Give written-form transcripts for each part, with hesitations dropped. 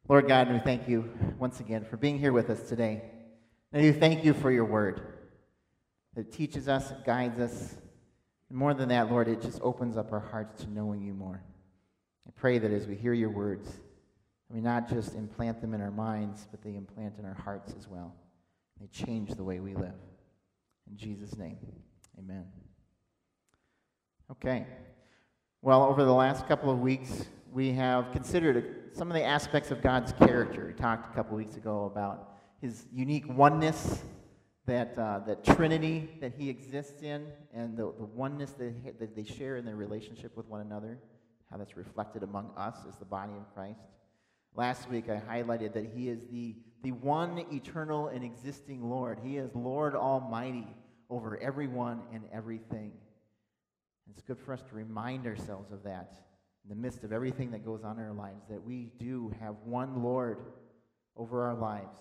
Lord God, we thank you once again for being here with us today. And we thank you for your word that teaches us, it guides us. And more than that, Lord, it just opens up our hearts to knowing you more. I pray that as we hear your words, we not just implant them in our minds, but they implant in our hearts as well. They change the way we live. In Jesus' name, amen. Okay. Well, over the last couple of weeks, we have considered some of the aspects of God's character. We talked a couple of weeks ago about his unique oneness, that Trinity that he exists in, and the oneness that they share in their relationship with one another, how that's reflected among us as the body of Christ. Last week, I highlighted that he is the one eternal and existing Lord. He is Lord Almighty over everyone and everything. It's good for us to remind ourselves of that in the midst of everything that goes on in our lives, that we do have one Lord over our lives.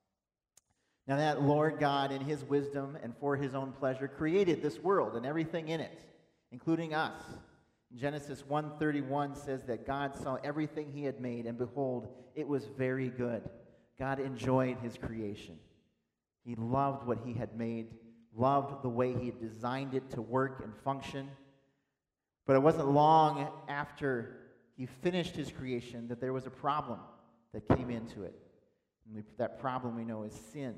Now that Lord God, in his wisdom and for his own pleasure, created this world and everything in it, including us. Genesis 1:31 says that God saw everything he had made, and behold, it was very good. God enjoyed his creation. He loved what he had made, loved the way he had designed it to work and function. But it wasn't long after he finished his creation that there was a problem that came into it. And that problem we know is sin.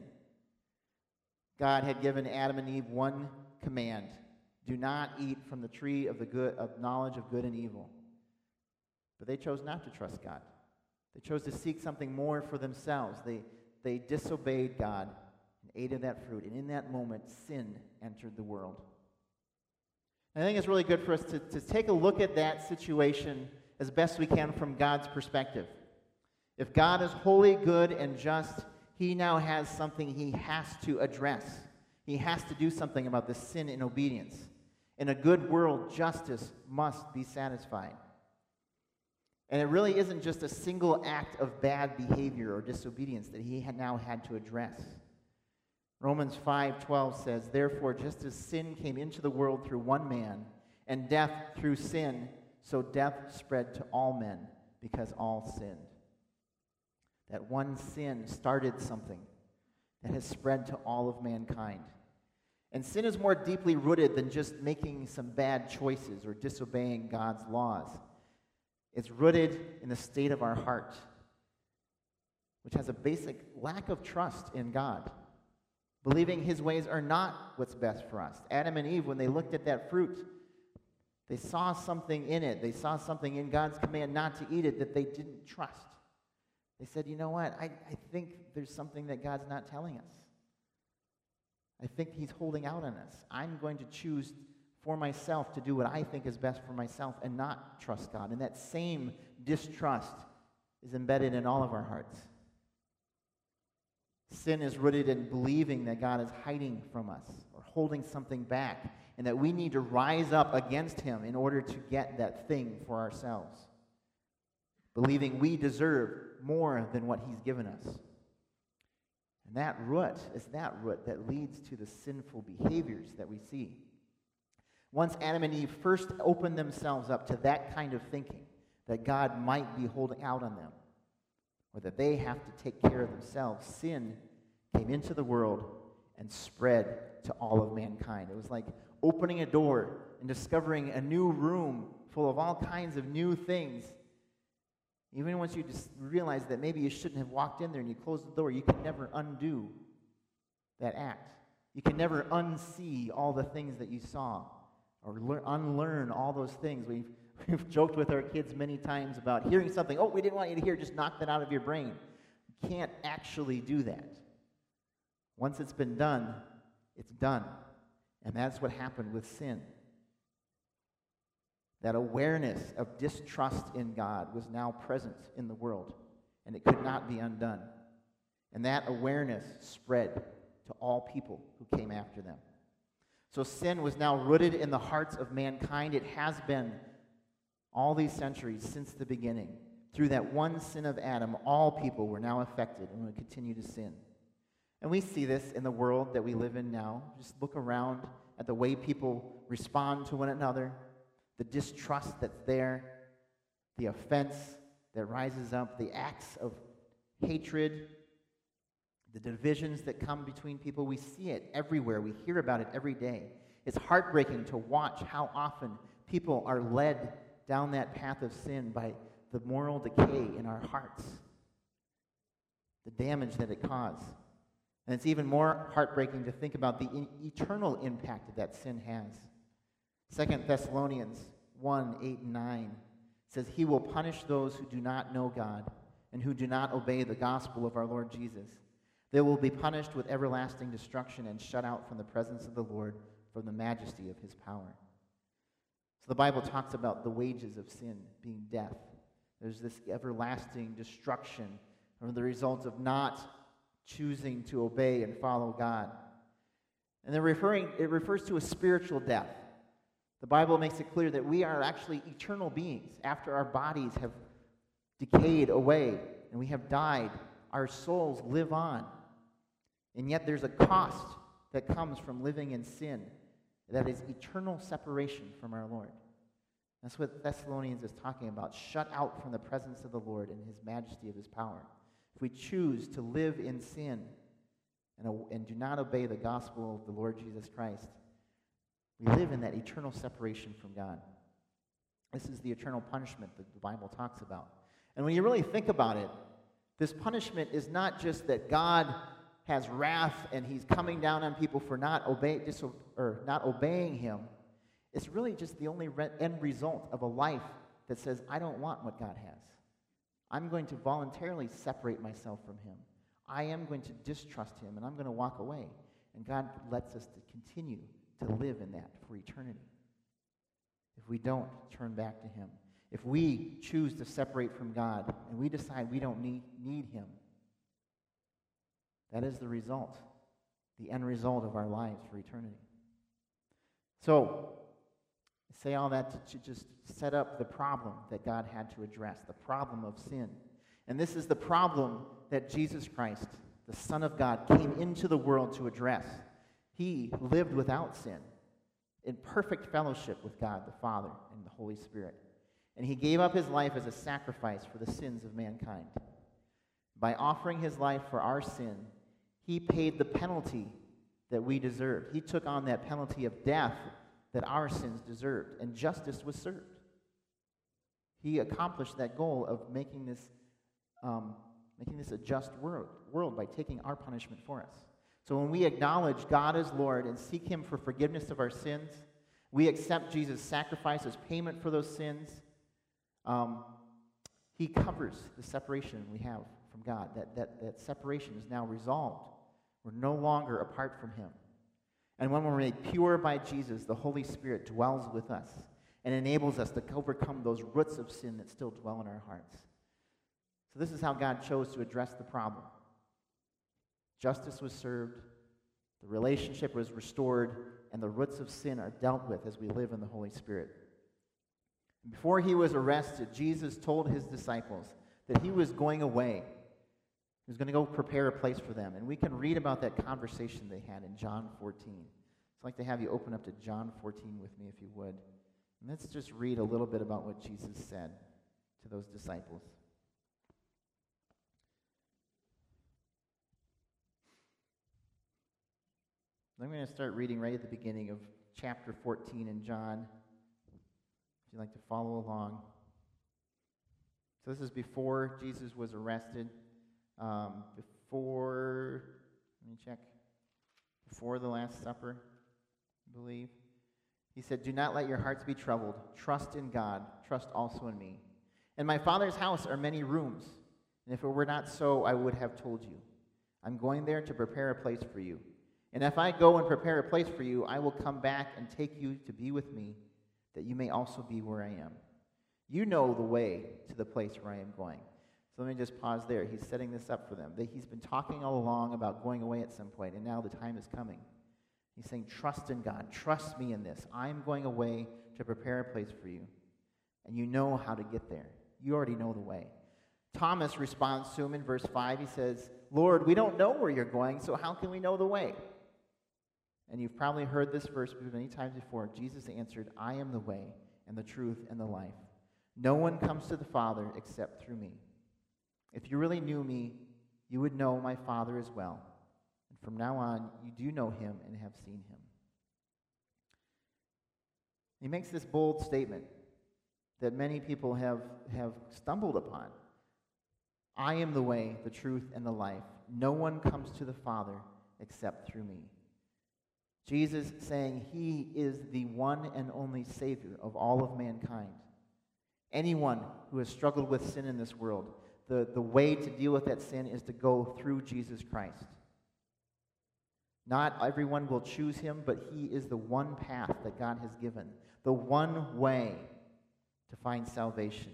God had given Adam and Eve one command: do not eat from the tree of knowledge of good and evil. But they chose not to trust God. They chose to seek something more for themselves. They disobeyed God and ate of that fruit. And in that moment, sin entered the world. I think it's really good for us to take a look at that situation as best we can from God's perspective. If God is holy, good, and just, he now has something he has to address. He has to do something about the sin and obedience. In a good world, justice must be satisfied. And it really isn't just a single act of bad behavior or disobedience that he now had to address. Romans 5:12 says, therefore, just as sin came into the world through one man, and death through sin, so death spread to all men, because all sinned. That one sin started something that has spread to all of mankind. And sin is more deeply rooted than just making some bad choices or disobeying God's laws. It's rooted in the state of our heart, which has a basic lack of trust in God, believing his ways are not what's best for us. Adam and Eve, when they looked at that fruit, they saw something in it. They saw something in God's command not to eat it that they didn't trust. They said, you know what, I think there's something that God's not telling us. I think he's holding out on us. I'm going to choose for myself to do what I think is best for myself and not trust God. And that same distrust is embedded in all of our hearts. Sin is rooted in believing that God is hiding from us or holding something back, and that we need to rise up against him in order to get that thing for ourselves. Believing we deserve more than what he's given us. And that root is that root that leads to the sinful behaviors that we see. Once Adam and Eve first opened themselves up to that kind of thinking, that God might be holding out on them, or that they have to take care of themselves, sin came into the world and spread to all of mankind. It was like opening a door and discovering a new room full of all kinds of new things. Even once you just realize that maybe you shouldn't have walked in there and you closed the door, you can never undo that act. You can never unsee all the things that you saw or unlearn all those things. We've joked with our kids many times about hearing something, we didn't want you to hear, just knock that out of your brain. You can't actually do that. Once it's been done, it's done. And that's what happened with sin. That awareness of distrust in God was now present in the world, and it could not be undone. And that awareness spread to all people who came after them. So sin was now rooted in the hearts of mankind. It has been all these centuries since the beginning. Through that one sin of Adam, all people were now affected and will continue to sin. And we see this in the world that we live in now. Just look around at the way people respond to one another, the distrust that's there, the offense that rises up, the acts of hatred, the divisions that come between people. We see it everywhere. We hear about it every day. It's heartbreaking to watch how often people are led down that path of sin by the moral decay in our hearts, the damage that it caused. And it's even more heartbreaking to think about the eternal impact that sin has. 2 Thessalonians 1, 8 and 9 says, He will punish those who do not know God and who do not obey the gospel of our Lord Jesus. They will be punished with everlasting destruction and shut out from the presence of the Lord, from the majesty of his power. So the Bible talks about the wages of sin being death. There's this everlasting destruction from the result of not choosing to obey and follow God. And it refers to a spiritual death. The Bible makes it clear that we are actually eternal beings. After our bodies have decayed away and we have died, our souls live on. And yet there's a cost that comes from living in sin. That is eternal separation from our Lord. That's what Thessalonians is talking about. Shut out from the presence of the Lord and his majesty of his power. If we choose to live in sin and do not obey the gospel of the Lord Jesus Christ, we live in that eternal separation from God. This is the eternal punishment that the Bible talks about. And when you really think about it, this punishment is not just that God has wrath and he's coming down on people for not obeying him. It's really just the only end result of a life that says, I don't want what God has. I'm going to voluntarily separate myself from him. I am going to distrust him, and I'm going to walk away. And God lets us to continue to live in that for eternity. If we don't turn back to him, if we choose to separate from God, and we decide we don't need him, that is the result, the end result of our lives for eternity. So, I say all that to just set up the problem that God had to address, the problem of sin. And this is the problem that Jesus Christ, the Son of God, came into the world to address. He lived without sin, in perfect fellowship with God the Father and the Holy Spirit. And he gave up his life as a sacrifice for the sins of mankind. By offering his life for our sin, he paid the penalty that we deserved. He took on that penalty of death that our sins deserved, and justice was served. He accomplished that goal of making this a just world by taking our punishment for us. So when we acknowledge God as Lord and seek him for forgiveness of our sins, we accept Jesus' sacrifice as payment for those sins. He covers the separation we have from God. That separation is now resolved. We're no longer apart from him. And when we're made pure by Jesus, the Holy Spirit dwells with us and enables us to overcome those roots of sin that still dwell in our hearts. So this is how God chose to address the problem. Justice was served, the relationship was restored, and the roots of sin are dealt with as we live in the Holy Spirit. Before he was arrested, Jesus told his disciples that he was going away. He was going to go prepare a place for them. And we can read about that conversation they had in John 14. So I'd like to have you open up to John 14 with me, if you would. And let's just read a little bit about what Jesus said to those disciples. I'm going to start reading right at the beginning of chapter 14 in John, if you'd like to follow along. So this is before Jesus was arrested. Before the Last Supper, I believe. He said, "Do not let your hearts be troubled. Trust in God. Trust also in me. In my Father's house are many rooms, and if it were not so, I would have told you. I'm going there to prepare a place for you. And if I go and prepare a place for you, I will come back and take you to be with me, that you may also be where I am. You know the way to the place where I am going." So let me just pause there. He's setting this up for them. He's been talking all along about going away at some point, and now the time is coming. He's saying, trust in God. Trust me in this. I'm going away to prepare a place for you, and you know how to get there. You already know the way. Thomas responds to him in verse 5. He says, "Lord, we don't know where you're going, so how can we know the way?" And you've probably heard this verse many times before. Jesus answered, "I am the way and the truth and the life. No one comes to the Father except through me. If you really knew me, you would know my Father as well. And from now on, you do know him and have seen him. He makes this bold statement that many people have stumbled upon. I am the way, the truth, and the life. No one comes to the Father except through me. Jesus saying he is the one and only Savior of all of mankind. Anyone who has struggled with sin in this world, the way to deal with that sin is to go through Jesus Christ. Not everyone will choose him, but he is the one path that God has given, the one way to find salvation.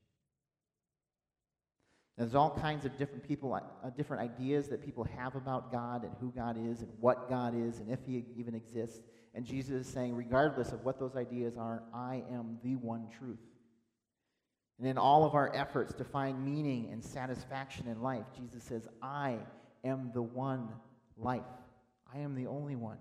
There's all kinds of different ideas that people have about God and who God is and what God is and if he even exists. And Jesus is saying, regardless of what those ideas are, I am the one truth. And in all of our efforts to find meaning and satisfaction in life, Jesus says, I am the one life. I am the only one.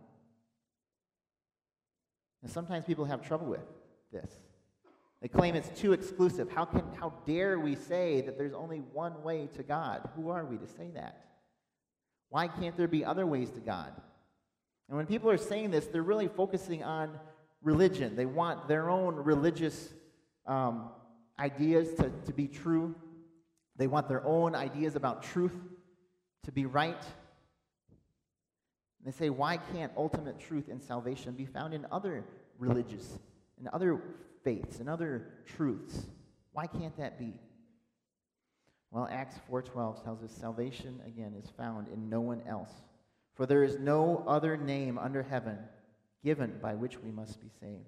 And sometimes people have trouble with this. They claim it's too exclusive. How dare we say that there's only one way to God? Who are we to say that? Why can't there be other ways to God? And when people are saying this, they're really focusing on religion. They want their own religious ideas to be true. They want their own ideas about truth to be right. And they say, why can't ultimate truth and salvation be found in other religious and other faiths and other truths? Why can't that be? Well, Acts 4:12 tells us salvation, again, is found in no one else. For there is no other name under heaven given by which we must be saved.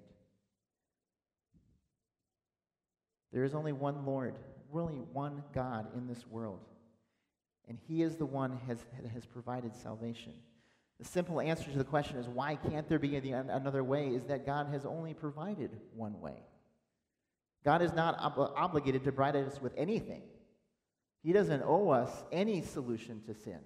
There is only one Lord, really one God in this world. And he is the one that has provided salvation. The simple answer to the question is, why can't there be another way, is that God has only provided one way. God is not obligated to provide us with anything. He doesn't owe us any solution to sin.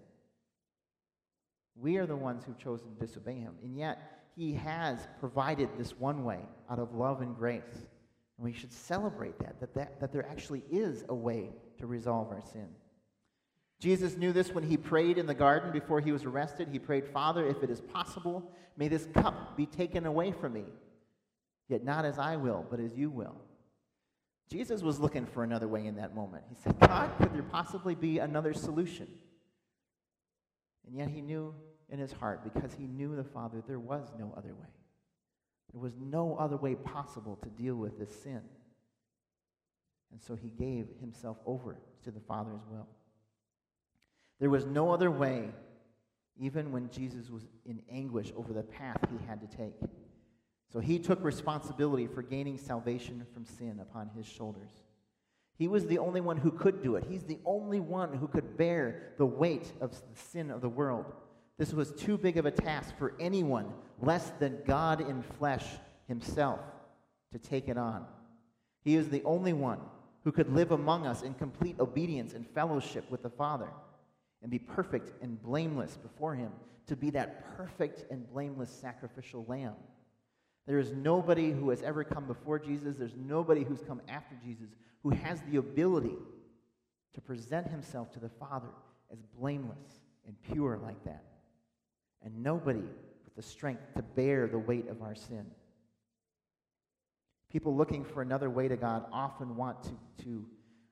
We are the ones who've chosen to disobey him. And yet, he has provided this one way out of love and grace. And we should celebrate that there actually is a way to resolve our sin. Jesus knew this when he prayed in the garden before he was arrested. He prayed, Father, if it is possible, may this cup be taken away from me. Yet not as I will, but as you will. Jesus was looking for another way in that moment. He said, God, could there possibly be another solution? And yet he knew in his heart, because he knew the Father, there was no other way. There was no other way possible to deal with this sin. And so he gave himself over to the Father's will. There was no other way, even when Jesus was in anguish over the path he had to take. So he took responsibility for gaining salvation from sin upon his shoulders. He was the only one who could do it. He's the only one who could bear the weight of the sin of the world. This was too big of a task for anyone less than God in flesh himself to take it on. He is the only one who could live among us in complete obedience and fellowship with the Father and be perfect and blameless before him, to be that perfect and blameless sacrificial lamb. There is nobody who has ever come before Jesus. There's nobody who's come after Jesus who has the ability to present himself to the Father as blameless and pure like that. And nobody with the strength to bear the weight of our sin. People looking for another way to God often want to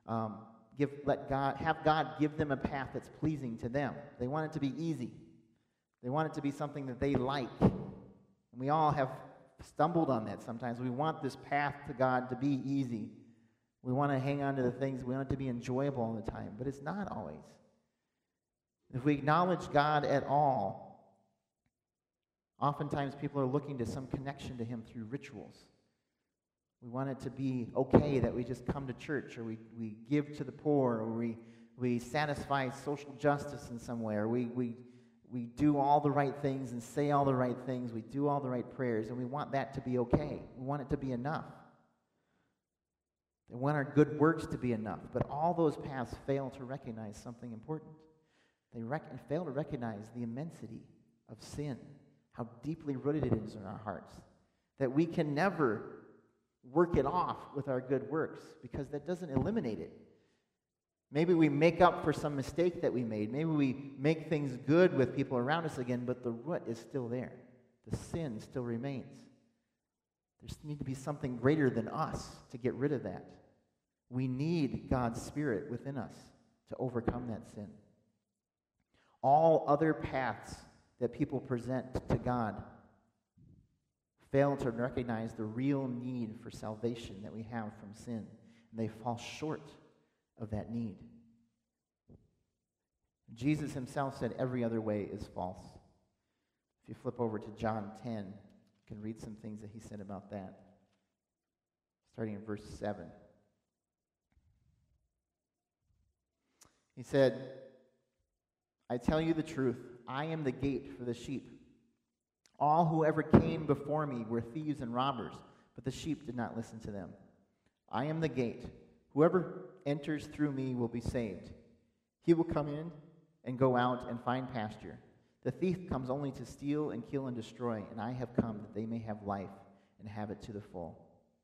have God give them a path that's pleasing to them. They want it to be easy. They want it to be something that they like. And we all have stumbled on that sometimes. We want this path to God to be easy. We want to hang on to the things. We want it to be enjoyable all the time. But it's not always. If we acknowledge God at all, oftentimes people are looking to some connection to him through rituals. We want it to be okay that we just come to church, or we give to the poor, or we satisfy social justice in some way, or we do all the right things and say all the right things, we do all the right prayers, and we want that to be okay. We want it to be enough. We want our good works to be enough, but all those paths fail to recognize something important. They fail to recognize the immensity of sin, how deeply rooted it is in our hearts, that we can never work it off with our good works, because that doesn't eliminate it. Maybe we make up for some mistake that we made. Maybe we make things good with people around us again, but the root is still there. The sin still remains. There needs to be something greater than us to get rid of that. We need God's Spirit within us to overcome that sin. All other paths that people present to God fail to recognize the real need for salvation that we have from sin, and they fall short of that need. Jesus himself said every other way is false. If you flip over to John 10, you can read some things that he said about that, starting in verse 7. He said, I tell you the truth, I am the gate for the sheep. All who ever came before me were thieves and robbers, but the sheep did not listen to them. I am the gate. Whoever enters through me will be saved. He will come in and go out and find pasture. The thief comes only to steal and kill and destroy, and I have come that they may have life and have it to the full.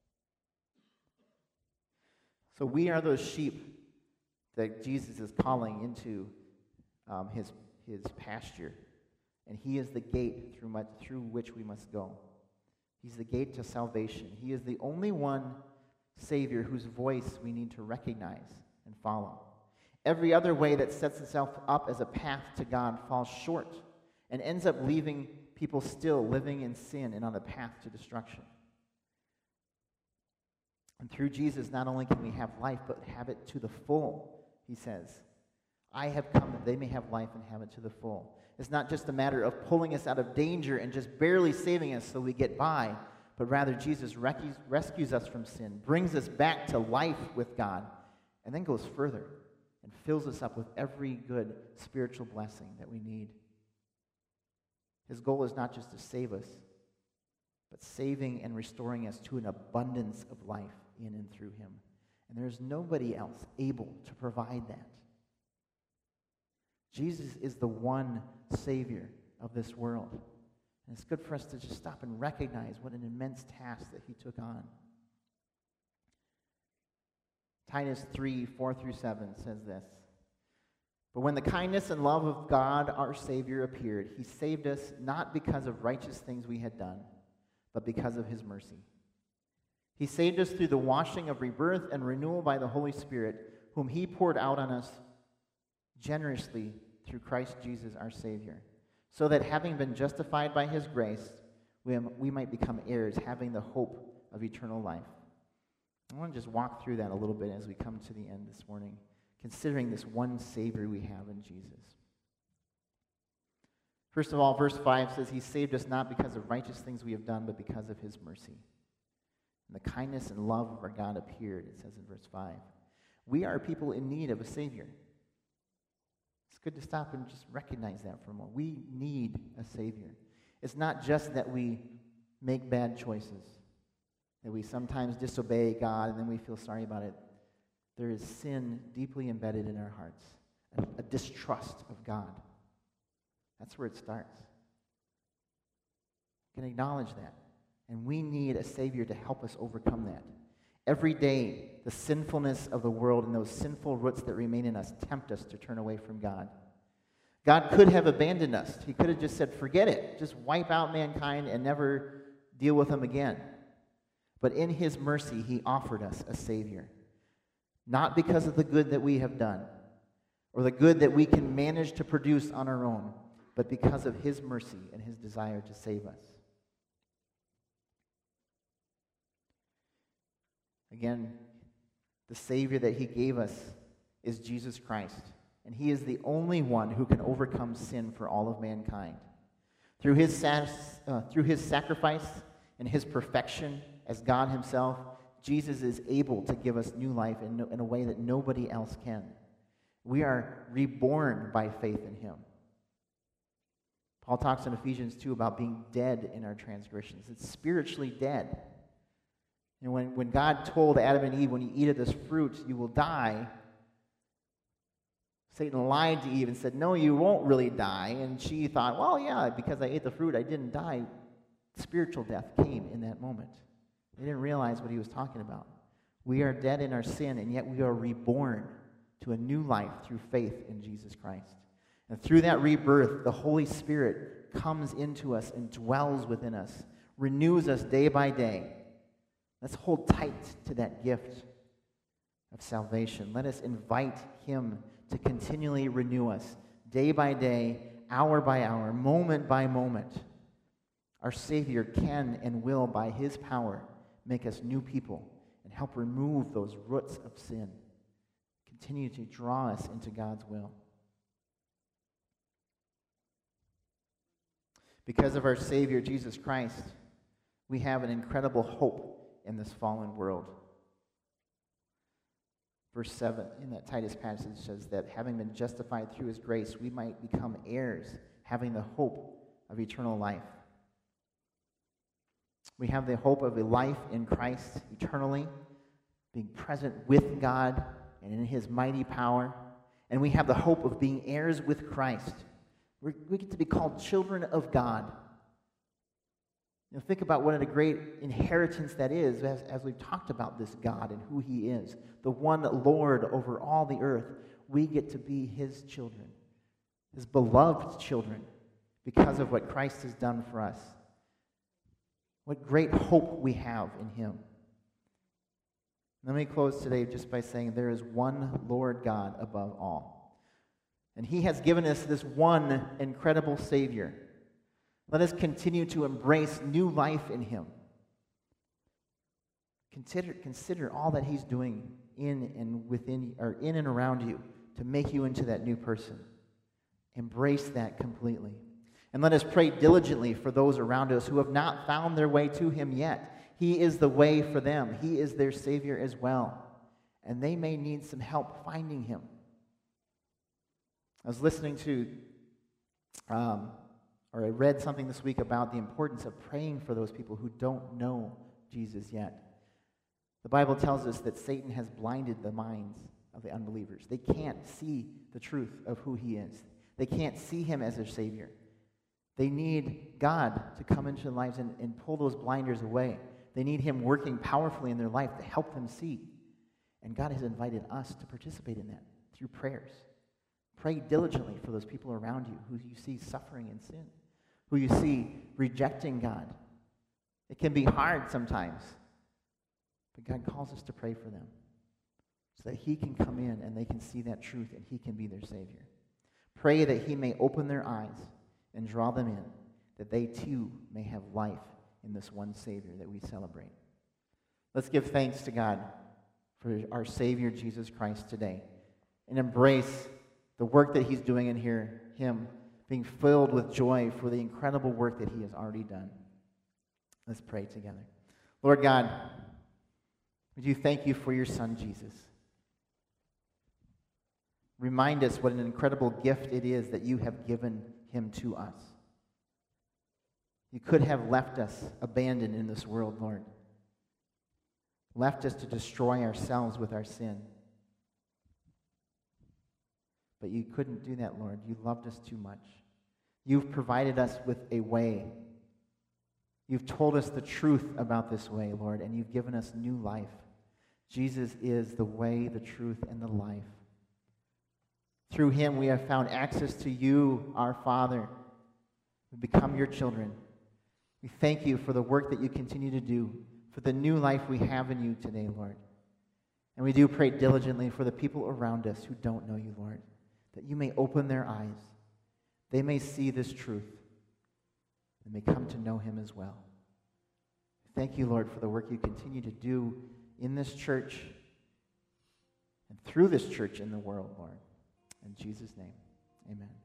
So we are those sheep that Jesus is calling into his pasture. And he is the gate through which we must go. He's the gate to salvation. He is the only one Savior whose voice we need to recognize and follow. Every other way that sets itself up as a path to God falls short and ends up leaving people still living in sin and on the path to destruction. And through Jesus, not only can we have life, but have it to the full, he says. I have come that they may have life and have it to the full. It's not just a matter of pulling us out of danger and just barely saving us so we get by, but rather Jesus rescues us from sin, brings us back to life with God, and then goes further and fills us up with every good spiritual blessing that we need. His goal is not just to save us, but saving and restoring us to an abundance of life in and through him. And there's nobody else able to provide that. Jesus is the one Savior of this world. And it's good for us to just stop and recognize what an immense task that he took on. Titus 3:4-7 says this. But when the kindness and love of God our Savior appeared, he saved us not because of righteous things we had done, but because of his mercy. He saved us through the washing of rebirth and renewal by the Holy Spirit, whom he poured out on us generously through Christ Jesus our Savior, so that having been justified by his grace, we might become heirs, having the hope of eternal life. I want to just walk through that a little bit as we come to the end this morning, considering this one Savior we have in Jesus. First of all, verse 5 says, he saved us not because of righteous things we have done, but because of his mercy. And the kindness and love of our God appeared, it says in verse 5. We are people in need of a Savior. It's good to stop and just recognize that for a moment. We need a Savior. It's not just that we make bad choices, that we sometimes disobey God and then we feel sorry about it. There is sin deeply embedded in our hearts, a distrust of God. That's where it starts. We can acknowledge that. And we need a Savior to help us overcome that. Every day, the sinfulness of the world and those sinful roots that remain in us tempt us to turn away from God. God could have abandoned us. He could have just said, forget it. Just wipe out mankind and never deal with them again. But in his mercy, he offered us a Savior. Not because of the good that we have done or the good that we can manage to produce on our own, but because of his mercy and his desire to save us. Again, the Savior that he gave us is Jesus Christ, and he is the only one who can overcome sin for all of mankind. Through his sacrifice and his perfection as God himself, Jesus is able to give us new life in a way that nobody else can. We are reborn by faith in him. Paul talks in Ephesians 2 about being dead in our transgressions. It's spiritually dead. And when God told Adam and Eve, when you eat of this fruit, you will die, Satan lied to Eve and said, no, you won't really die. And she thought, well, yeah, because I ate the fruit, I didn't die. Spiritual death came in that moment. They didn't realize what he was talking about. We are dead in our sin, and yet we are reborn to a new life through faith in Jesus Christ. And through that rebirth, the Holy Spirit comes into us and dwells within us, renews us day by day. Let's hold tight to that gift of salvation. Let us invite him to continually renew us day by day, hour by hour, moment by moment. Our Savior can and will, by his power, make us new people and help remove those roots of sin. Continue to draw us into God's will. Because of our Savior, Jesus Christ, we have an incredible hope in this fallen world. Verse 7 in that Titus passage says that having been justified through his grace, we might become heirs, having the hope of eternal life. We have the hope of a life in Christ eternally, being present with God and in his mighty power. And we have the hope of being heirs with Christ. We get to be called children of God. You know, think about what a great inheritance that is as we've talked about this God and who he is, the one Lord over all the earth. We get to be his children, his beloved children, because of what Christ has done for us. What great hope we have in him. Let me close today just by saying there is one Lord God above all. And he has given us this one incredible Savior. Let us continue to embrace new life in him. Consider all that he's doing in and around you to make you into that new person. Embrace that completely. And let us pray diligently for those around us who have not found their way to him yet. He is the way for them. He is their Savior as well. And they may need some help finding him. I was listening to, or I read something this week about the importance of praying for those people who don't know Jesus yet. The Bible tells us that Satan has blinded the minds of the unbelievers. They can't see the truth of who he is. They can't see him as their Savior. They need God to come into their lives and pull those blinders away. They need him working powerfully in their life to help them see. And God has invited us to participate in that through prayers. Pray diligently for those people around you who you see suffering in sin, who you see rejecting God. It can be hard sometimes, but God calls us to pray for them so that he can come in and they can see that truth and he can be their Savior. Pray that he may open their eyes and draw them in, that they too may have life in this one Savior that we celebrate. Let's give thanks to God for our Savior, Jesus Christ, today, and embrace the work that he's doing in here, him being filled with joy for the incredible work that he has already done. Let's pray together. Lord God, we do thank you for your Son, Jesus. Remind us what an incredible gift it is that you have given him to us. You could have left us abandoned in this world, Lord. Left us to destroy ourselves with our sin. But you couldn't do that, Lord. You loved us too much. You've provided us with a way. You've told us the truth about this way, Lord, and you've given us new life. Jesus is the way, the truth, and the life. Through him we have found access to you, our Father. We become your children. We thank you for the work that you continue to do, for the new life we have in you today, Lord. And we do pray diligently for the people around us who don't know you, Lord, that you may open their eyes. They may see this truth and may come to know him as well. Thank you, Lord, for the work you continue to do in this church and through this church in the world, Lord. In Jesus' name, amen.